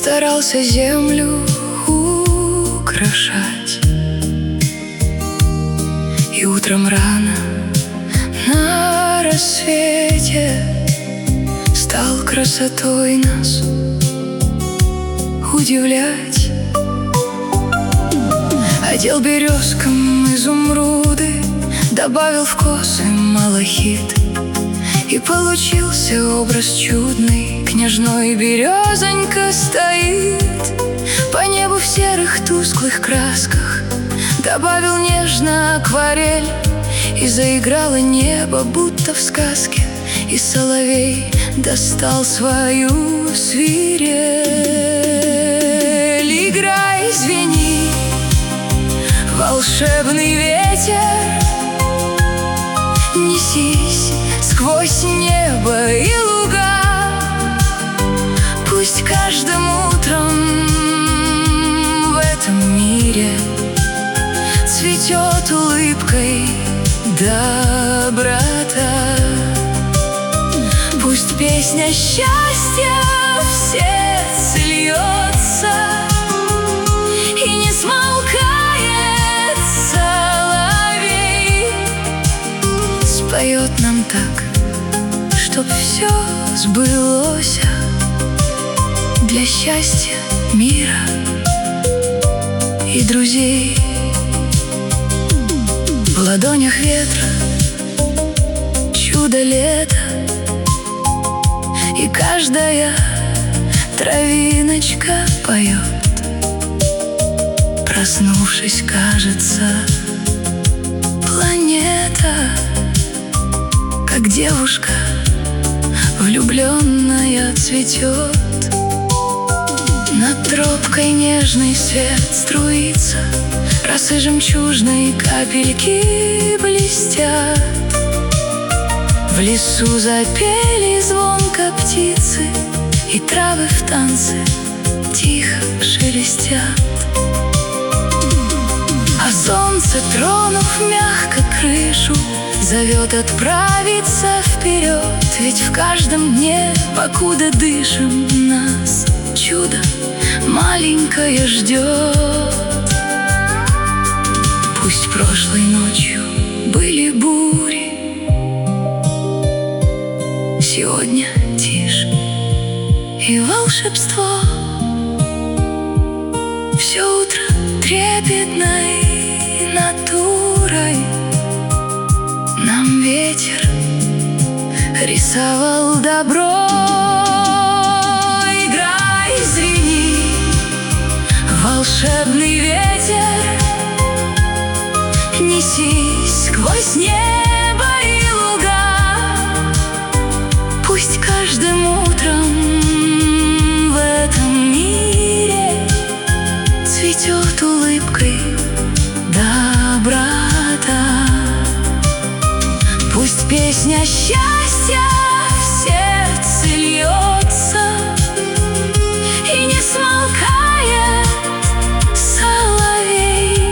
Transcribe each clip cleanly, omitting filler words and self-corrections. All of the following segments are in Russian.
старался землю украшать. И утром рано на рассвете стал красотой нас удивлять. Одел березкам изумруды, добавил в косы малахит, и получился образ чудный. Княжной березонька стоит по небу в серых тусклых красках. Добавил нежно акварель, и заиграло небо, будто в сказке. И соловей достал свою свирель. Играй, звени, волшебный ветер, несись сквозь небо и луга. Пусть каждым утром в этом мире цветет улыбкой доброта. Пусть песня счастья в сердце льется, и не смолкает соловей. Споет нам так, чтоб все сбылось, для счастья мира и друзей. В ладонях ветра чудо лета, и каждая травиночка поет. Проснувшись, кажется, планета, как девушка влюбленная, цветет. Над тропкой нежный свет струится, росы жемчужной капельки блестят. В лесу запели звонко птицы, и травы в танце тихо шелестят. А солнце, тронув мягко крышу, зовет отправиться вперед. Ведь в каждом дне, покуда дышим, нас чудо маленькое ждет. Пусть прошлой ночью были бури, сегодня тишь и волшебство. Все утро трепетной натурой нам ветер рисовал добро. Играй, звени, волшебный ветер, несись сквозь небо и луга. Пусть каждым утром в этом мире цветет улыбкой доброта. Пусть песня счастья в сердце льется, и не смолкает соловей.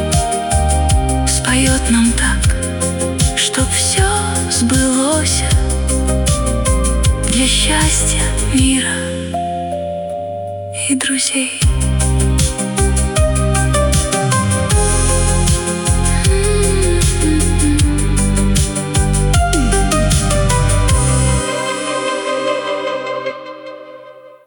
Споет нам так, чтоб все сбылось, для счастья мира и друзей.